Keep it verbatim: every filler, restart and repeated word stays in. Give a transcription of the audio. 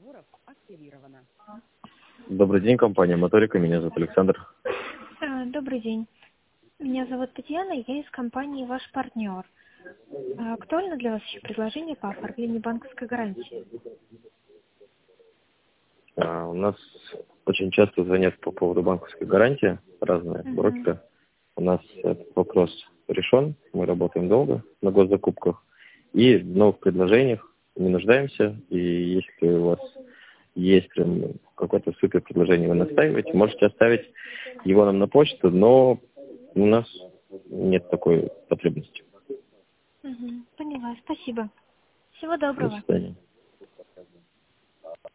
Добрый день, компания Моторика. Меня зовут Александр. А, Добрый день. Меня зовут Татьяна, я из компании «Ваш партнер». А, Актуально для вас еще предложение по оформлению банковской гарантии? А, у нас очень часто звонят по поводу банковской гарантии, разные Мгм. брокеры. У нас этот вопрос решен, мы работаем долго на госзакупках и в новых предложениях не нуждаемся. И если у вас есть прям какое-то супер предложение, вы настаиваете, можете оставить его нам на почту, но у нас нет такой потребности. Мгм. Поняла, спасибо. Всего До доброго. свидания.